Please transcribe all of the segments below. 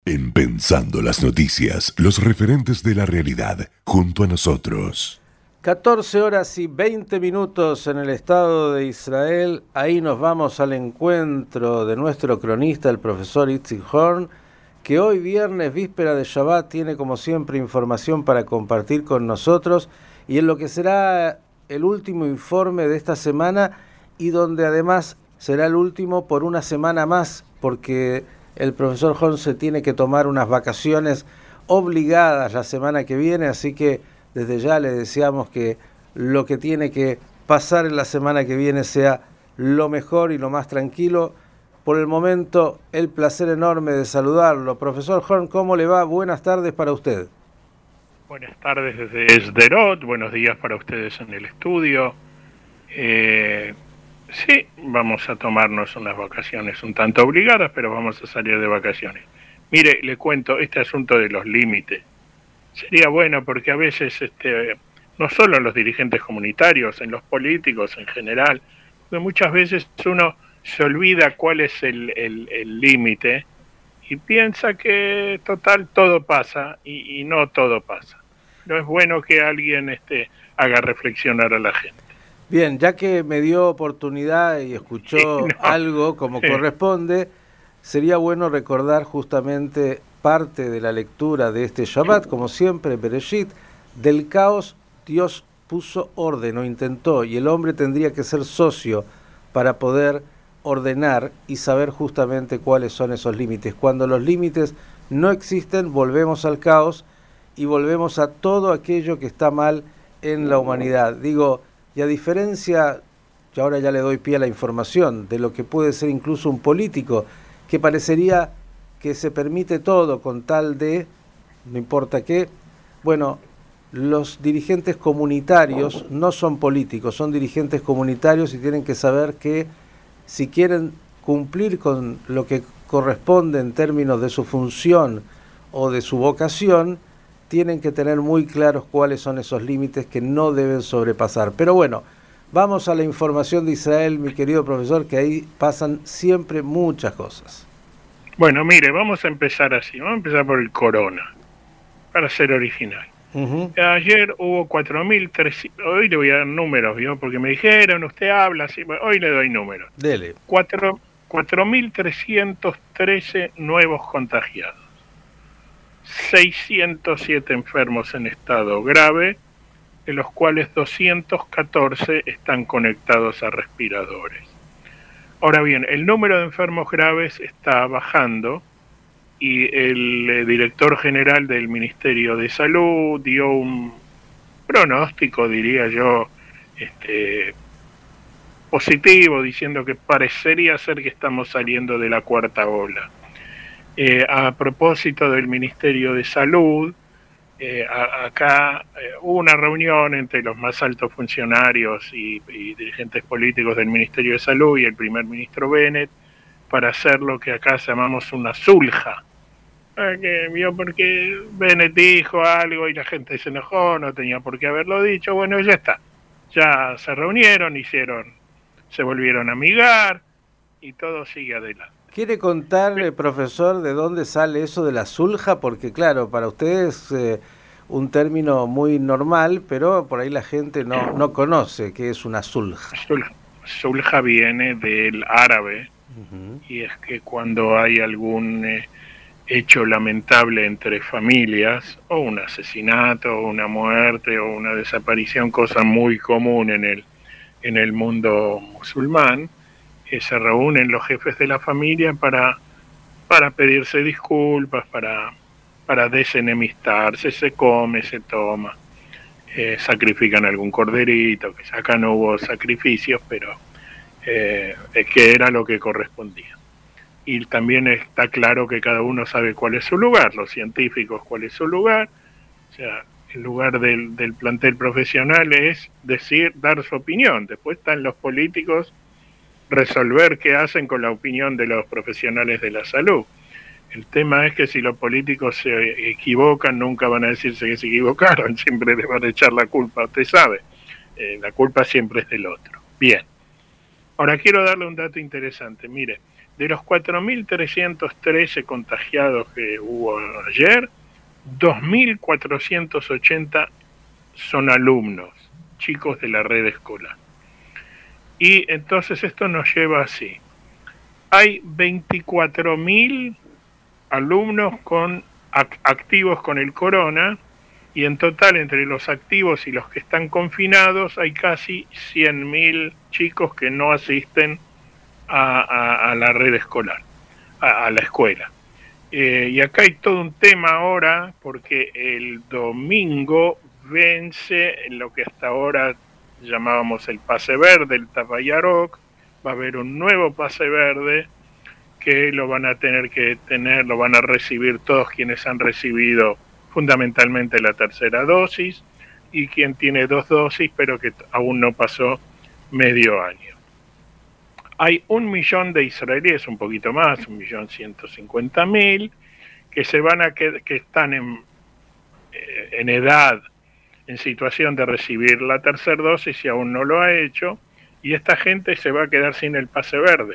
En Pensando las Noticias, los referentes de la realidad, junto a nosotros. 14 horas y 20 minutos en el Estado de Israel. Ahí nos vamos al encuentro de nuestro cronista, el profesor Itzik Horn, que hoy viernes, víspera de Shabbat, tiene como siempre información para compartir con nosotros y en lo que será el último informe de esta semana y donde además será el último por una semana más, porque el profesor Horn se tiene que tomar unas vacaciones obligadas la semana que viene, así que desde ya le deseamos que lo que tiene que pasar en la semana que viene sea lo mejor y lo más tranquilo. Por el momento, el placer enorme de saludarlo. Profesor Horn, ¿cómo le va? Buenas tardes para usted. Buenas tardes desde Sderot, buenos días para ustedes en el estudio. Sí, vamos a tomarnos unas vacaciones un tanto obligadas, pero vamos a salir de vacaciones. Mire, le cuento este asunto de los límites. Sería bueno porque a veces, no solo en los dirigentes comunitarios, en los políticos en general, porque muchas veces uno se olvida cuál es el límite y piensa que total todo pasa y no todo pasa. No es bueno que alguien haga reflexionar a la gente. Bien, ya que me dio oportunidad y escuchó algo como corresponde, sería bueno recordar justamente parte de la lectura de este Shabbat, como siempre, Bereshit. Del caos Dios puso orden o intentó, y el hombre tendría que ser socio para poder ordenar y saber justamente cuáles son esos límites. Cuando los límites no existen, volvemos al caos y volvemos a todo aquello que está mal en la humanidad. Digo, y a diferencia, y ahora ya le doy pie a la información, de lo que puede ser incluso un político, que parecería que se permite todo con tal de, no importa qué, bueno, los dirigentes comunitarios no son políticos, son dirigentes comunitarios y tienen que saber que si quieren cumplir con lo que corresponde en términos de su función o de su vocación, tienen que tener muy claros cuáles son esos límites que no deben sobrepasar. Pero bueno, vamos a la información de Israel, mi querido profesor, que ahí pasan siempre muchas cosas. Bueno, mire, vamos a empezar así, vamos a empezar por el corona, para ser original. Ayer hubo 4.300, hoy le voy a dar números, ¿vio? Porque me dijeron, usted habla así, bueno, hoy le doy números. Dele. 4.313 nuevos contagiados, 607 enfermos en estado grave, de los cuales 214 están conectados a respiradores. Ahora bien, el número de enfermos graves está bajando y el director general del Ministerio de Salud dio un pronóstico, diría yo, positivo, diciendo que parecería ser que estamos saliendo de la cuarta ola. A propósito del Ministerio de Salud, acá hubo una reunión entre los más altos funcionarios y dirigentes políticos del Ministerio de Salud y el primer ministro Bennett para hacer lo que acá llamamos una sulja. Porque Bennett dijo algo y la gente se enojó, no tenía por qué haberlo dicho. Bueno, ya está. Ya se reunieron, se volvieron a amigar y todo sigue adelante. ¿Quiere contar, profesor, de dónde sale eso de la sulja? Porque claro, para ustedes un término muy normal, pero por ahí la gente no conoce qué es una sulja. Sulja viene del árabe, y es que cuando hay algún hecho lamentable entre familias, o un asesinato, o una muerte, o una desaparición, cosa muy común en el mundo musulmán, se reúnen los jefes de la familia para pedirse disculpas, para desenemistarse, se come, se toma, sacrifican algún corderito, que acá no hubo sacrificios, pero es que era lo que correspondía. Y también está claro que cada uno sabe cuál es su lugar, los científicos cuál es su lugar, o sea, el lugar del plantel profesional es dar su opinión, después están los políticos resolver qué hacen con la opinión de los profesionales de la salud. El tema es que si los políticos se equivocan, nunca van a decirse que se equivocaron, siempre les van a echar la culpa, usted sabe, la culpa siempre es del otro. Bien, ahora quiero darle un dato interesante, mire, De los 4.313 contagiados que hubo ayer, 2.480 son alumnos, chicos de la red escolar. Y entonces esto nos lleva así. Hay 24.000 alumnos activos con el corona, y en total entre los activos y los que están confinados hay casi 100.000 chicos que no asisten a la red escolar, a la escuela. Y acá hay todo un tema ahora, porque el domingo vence lo que hasta ahora llamábamos el pase verde, el Tapayarok. Va a haber un nuevo pase verde que lo van a lo van a recibir todos quienes han recibido fundamentalmente la tercera dosis y quien tiene 2 dosis pero que aún no pasó medio año. Hay 1 millón de israelíes, un poquito más, 1.150.000, que están en edad, en situación de recibir la tercera dosis y aún no lo ha hecho, y esta gente se va a quedar sin el pase verde.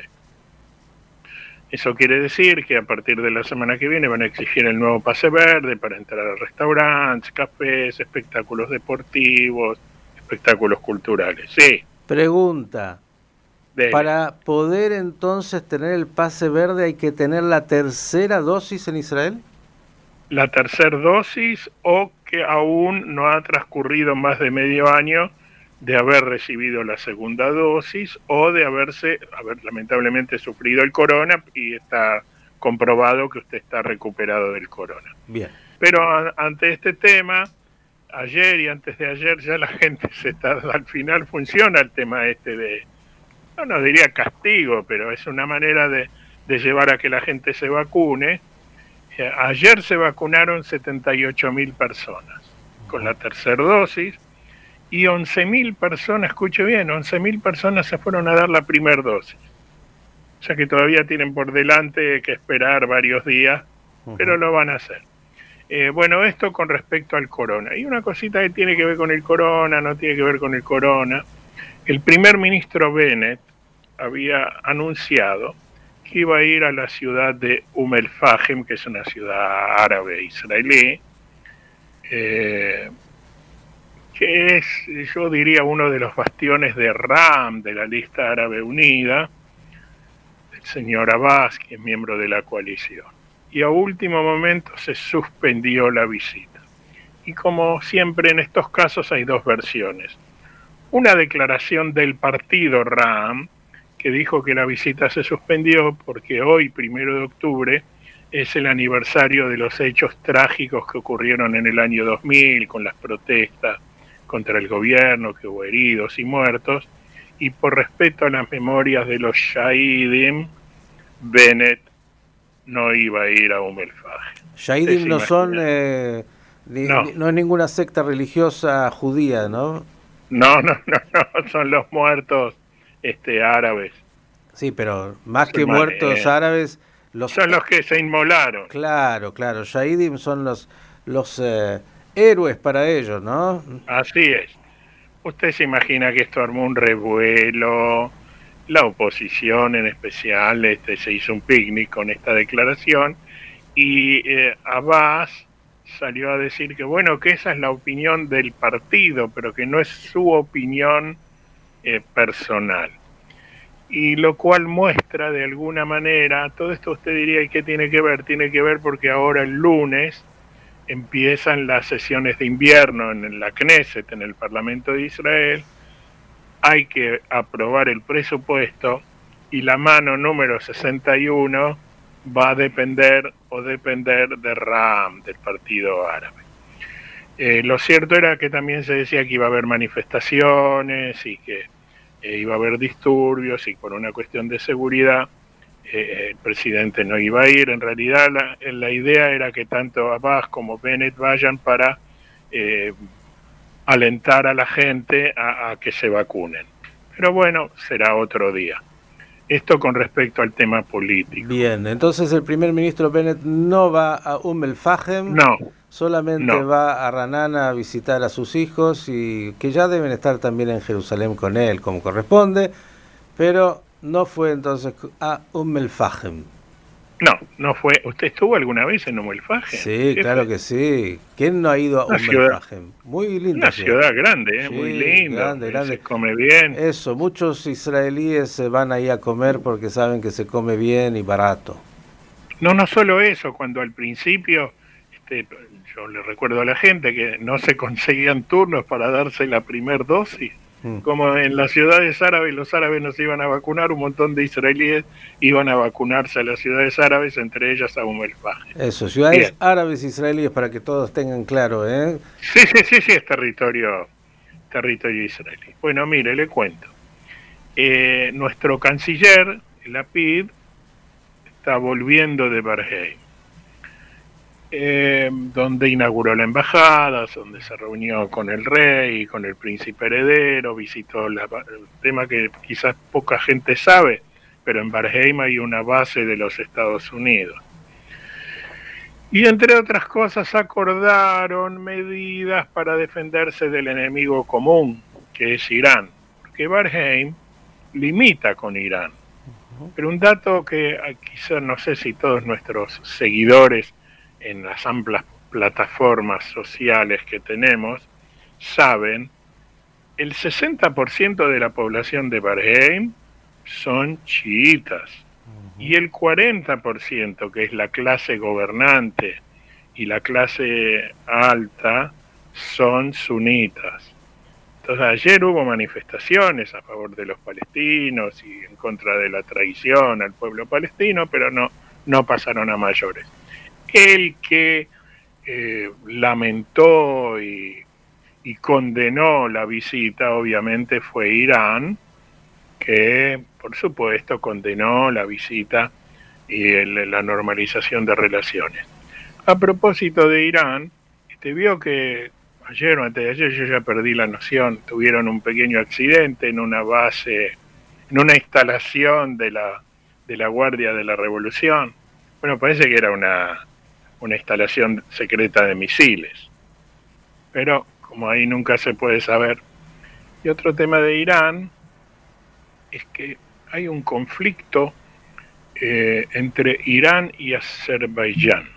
Eso quiere decir que a partir de la semana que viene van a exigir el nuevo pase verde para entrar a restaurantes, cafés, espectáculos deportivos, espectáculos culturales. Sí. Pregunta. Dele. Para poder entonces tener el pase verde hay que tener la tercera dosis en Israel. La tercera dosis, o que aún no ha transcurrido más de medio año de haber recibido la segunda dosis o de haber lamentablemente sufrido el corona y está comprobado que usted está recuperado del corona. Bien. Pero ante este tema, ayer y antes de ayer ya la gente al final funciona el tema no diría castigo, pero es una manera de llevar a que la gente se vacune. Ayer se vacunaron 78.000 personas con la tercera dosis, y 11.000 personas, escuche bien, 11.000 personas se fueron a dar la primera dosis. O sea que todavía tienen por delante que esperar varios días, pero lo van a hacer. Bueno, esto con respecto al corona. Y una cosita que tiene que ver con el corona, no tiene que ver con el corona. El primer ministro Bennett había anunciado que iba a ir a la ciudad de el Fajem, que es una ciudad árabe israelí, que es, yo diría, uno de los bastiones de Ram, de la lista árabe unida, el señor Abbas, que es miembro de la coalición. Y a último momento se suspendió la visita. Y como siempre en estos casos hay 2 versiones. Una declaración del partido Ram, que dijo que la visita se suspendió porque hoy, 1 de octubre, es el aniversario de los hechos trágicos que ocurrieron en el año 2000, con las protestas contra el gobierno, que hubo heridos y muertos, y por respeto a las memorias de los Shahidim, Bennett no iba a ir a el Fajem. Shahidim no son, no es ninguna secta religiosa judía, ¿no? No, son los muertos árabes. Sí, pero más que muertos árabes, son los que se inmolaron. Claro, Shahidim son los héroes para ellos, ¿no? Así es. Usted se imagina que esto armó un revuelo, la oposición en especial, se hizo un picnic con esta declaración, y Abbas salió a decir que bueno, que esa es la opinión del partido, pero que no es su opinión personal. Y lo cual muestra de alguna manera, todo esto usted diría, ¿y qué tiene que ver? Tiene que ver porque ahora el lunes empiezan las sesiones de invierno en la Knesset, en el Parlamento de Israel. Hay que aprobar el presupuesto y la mano número 61 va a depender de Ram, del partido árabe. Lo cierto era que también se decía que iba a haber manifestaciones y que iba a haber disturbios, y por una cuestión de seguridad el presidente no iba a ir. En realidad la idea era que tanto Abbas como Bennett vayan para alentar a la gente a que se vacunen. Pero bueno, será otro día. Esto con respecto al tema político. Bien, entonces el primer ministro Bennett no va a el Fajem, solamente va a Ranana a visitar a sus hijos, y que ya deben estar también en Jerusalén con él, como corresponde, pero No fue entonces a el Fajem. No fue. ¿Usted estuvo alguna vez en el Fajem? Sí, claro que sí. ¿Quién no ha ido a el Fajem? Muy linda una ciudad grande, sí, muy lindo, grande. se come bien. Eso, muchos israelíes se van ahí a comer porque saben que se come bien y barato. No solo eso, cuando al principio, yo le recuerdo a la gente que no se conseguían turnos para darse la primer dosis. Como en las ciudades árabes, los árabes nos iban a vacunar, un montón de israelíes iban a vacunarse a las ciudades árabes, entre ellas a el Fajem. Eso, ciudades árabes israelíes para que todos tengan claro, ¿eh? Sí, es territorio israelí. Bueno, mire, le cuento. Nuestro canciller, Lapid, está volviendo de Bahrein, donde inauguró la embajada, donde se reunió con el rey, con el príncipe heredero, visitó el tema que quizás poca gente sabe, pero en Bahrein hay una base de los Estados Unidos. Y entre otras cosas acordaron medidas para defenderse del enemigo común, que es Irán, porque Bahrein limita con Irán. Pero un dato que quizás no sé si todos nuestros seguidores en las amplias plataformas sociales que tenemos saben, el 60% de la población de Bahrein son chiitas y el 40%, que es la clase gobernante y la clase alta, son sunitas. Entonces ayer hubo manifestaciones a favor de los palestinos y en contra de la traición al pueblo palestino, pero no pasaron a mayores. El que lamentó y condenó la visita obviamente fue Irán, que por supuesto condenó la visita y la normalización de relaciones. A propósito de Irán, vio que ayer o antes de ayer, yo ya perdí la noción, tuvieron un pequeño accidente en una base, en una instalación de la Guardia de la Revolución. Bueno, parece que era una instalación secreta de misiles, pero como ahí nunca se puede saber. Y otro tema de Irán es que hay un conflicto entre Irán y Azerbaiyán.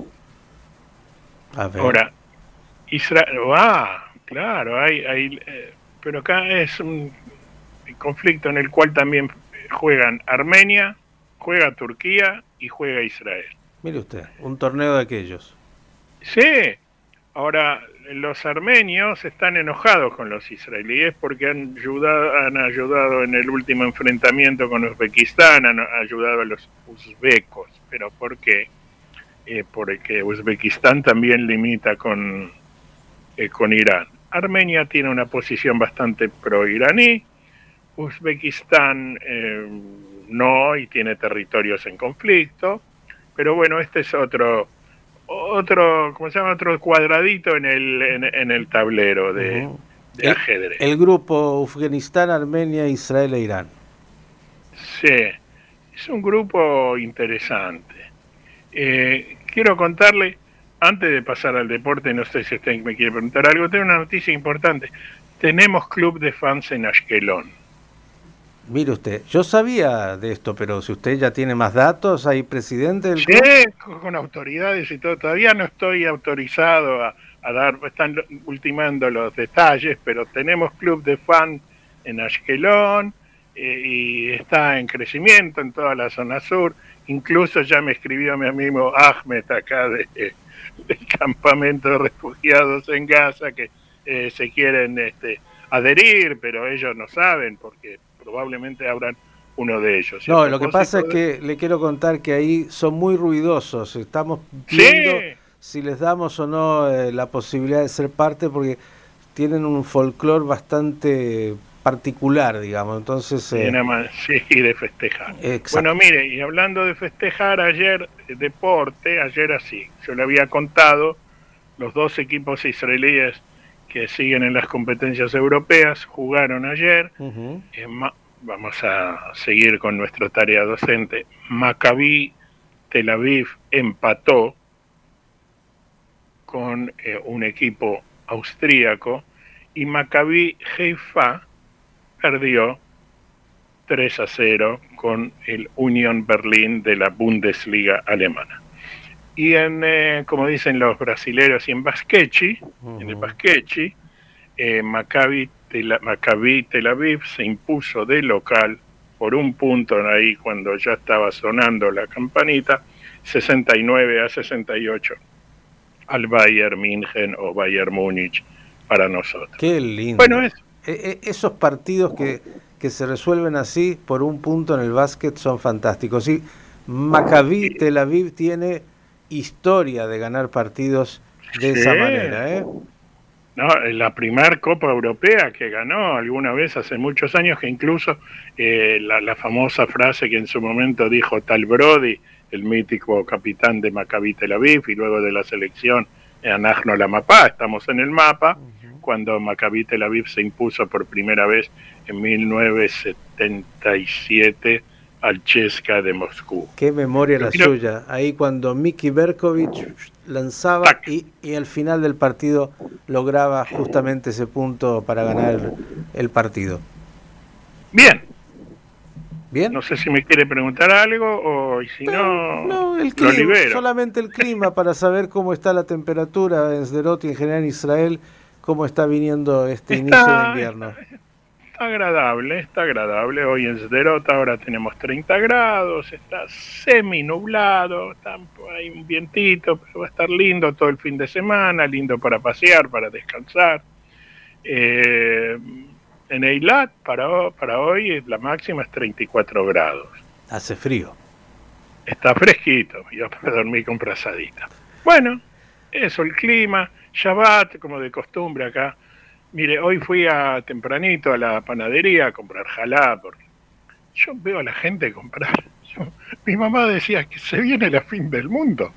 Ahora, Israel, claro, pero acá es un conflicto en el cual también juegan Armenia, juega Turquía y juega Israel. Mire usted, un torneo de aquellos. Sí, ahora los armenios están enojados con los israelíes porque han ayudado en el último enfrentamiento con Uzbekistán, han ayudado a los uzbecos. ¿Pero por qué? Porque Uzbekistán también limita con Irán. Armenia tiene una posición bastante pro-iraní, Uzbekistán no, y tiene territorios en conflicto, pero bueno, este es otro ¿cómo se llama? Otro cuadradito en el tablero de ajedrez. El grupo Afganistán, Armenia, Israel e Irán. Sí, es un grupo interesante. Quiero contarle, antes de pasar al deporte, no sé si usted me quiere preguntar algo, tengo una noticia importante. Tenemos club de fans en Ashkelon. Mire usted, yo sabía de esto, pero si usted ya tiene más datos, ¿hay presidente del club? Sí, con autoridades y todo. Todavía no estoy autorizado a dar, están ultimando los detalles, pero tenemos club de fans en Ashkelon y está en crecimiento en toda la zona sur. Incluso ya me escribió mi amigo Ahmed acá del campamento de refugiados en Gaza que se quieren adherir, pero ellos no saben porque probablemente habrán uno de ellos. No, lo que pasa es que le quiero contar que ahí son muy ruidosos. Estamos viendo si les damos o no la posibilidad de ser parte porque tienen un folclore bastante particular, digamos. Entonces sí, de festejar. Exacto. Bueno, mire, y hablando de festejar, ayer así, yo le había contado los dos equipos israelíes que siguen en las competencias europeas, jugaron ayer. Vamos a seguir con nuestra tarea docente. Maccabi Tel Aviv empató con un equipo austríaco y Maccabi Haifa perdió 3-0 con el Union Berlin de la Bundesliga alemana. Y como dicen los brasileros, y en Basquechi, en el Basquechi, Maccabi Tel Aviv se impuso de local por un punto ahí cuando ya estaba sonando la campanita, 69-68 al Bayern München o Bayern Múnich para nosotros. Qué lindo. Bueno, esos partidos que se resuelven así por un punto en el básquet son fantásticos. Y Maccabi Tel Aviv tiene historia de ganar partidos de esa manera, ¿eh? No, la primer Copa Europea que ganó alguna vez hace muchos años, que incluso la famosa frase que en su momento dijo Tal Brody, el mítico capitán de Maccabi Tel Aviv y luego de la selección, Anachno la Mapa, estamos en el mapa, cuando Maccabi Tel Aviv se impuso por primera vez en 1977 al CSKA de Moscú. Qué memoria la suya, ahí cuando Miki Berkovic lanzaba y al final del partido lograba justamente ese punto para ganar el partido. Bien. ¿Bien? No sé si me quiere preguntar algo o si no, el clima, lo libero. Solamente el clima para saber cómo está la temperatura en Sderot y en general en Israel, cómo está viniendo inicio de invierno. Está agradable. Hoy en Sderot ahora tenemos 30 grados, está semi nublado, hay un vientito, pero va a estar lindo todo el fin de semana, lindo para pasear, para descansar. En Eilat para hoy la máxima es 34 grados. Hace frío. Está fresquito, yo para dormir con frazadita. Bueno, eso, el clima, Shabbat, como de costumbre acá. Mire, hoy fui tempranito a la panadería a comprar jalá, porque yo veo a la gente comprar. Mi mamá decía que se viene la fin del mundo.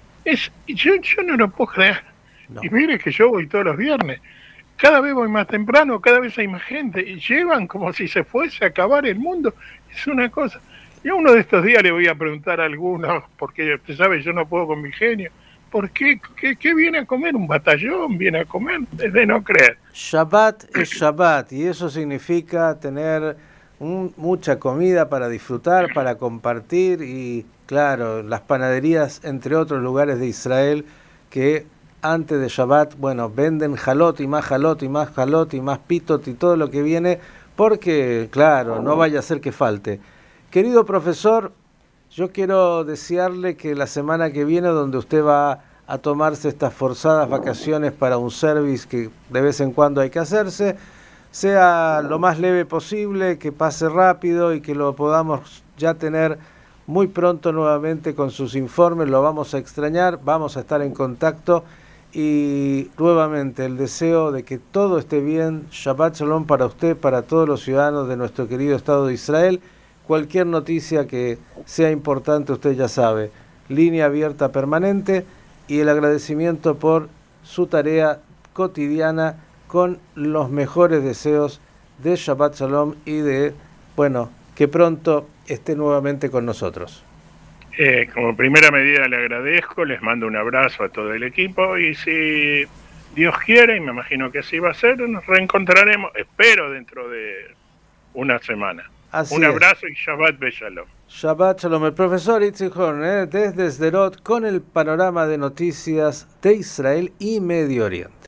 Yo no lo puedo creer. No. Y mire que yo voy todos los viernes. Cada vez voy más temprano, cada vez hay más gente. Y llevan como si se fuese a acabar el mundo. Es una cosa. Y a uno de estos días le voy a preguntar a alguno, porque usted sabe, yo no puedo con mi genio. ¿Por qué? ¿Qué viene a comer? ¿Un batallón viene a comer? Es de no creer. Shabbat es Shabbat y eso significa tener mucha comida para disfrutar, para compartir y, claro, las panaderías, entre otros lugares de Israel, que antes de Shabbat, bueno, venden jalot y más jalot y más jalot y más pitot y todo lo que viene, porque, claro, no vaya a ser que falte. Querido profesor, yo quiero desearle que la semana que viene, donde usted va a tomarse estas forzadas vacaciones para un service que de vez en cuando hay que hacerse, sea lo más leve posible, que pase rápido y que lo podamos ya tener muy pronto nuevamente con sus informes. Lo vamos a extrañar, vamos a estar en contacto y nuevamente el deseo de que todo esté bien. Shabbat Shalom para usted, para todos los ciudadanos de nuestro querido Estado de Israel. Cualquier noticia que sea importante, usted ya sabe, línea abierta permanente y el agradecimiento por su tarea cotidiana con los mejores deseos de Shabbat Shalom y de, bueno, que pronto esté nuevamente con nosotros. Como primera medida le agradezco, les mando un abrazo a todo el equipo y si Dios quiere, y me imagino que así va a ser, nos reencontraremos, espero dentro de una semana. Así un abrazo y Shabbat Shalom. Shabbat Shalom. El profesor Itzik Horn, desde Sderot, con el panorama de noticias de Israel y Medio Oriente.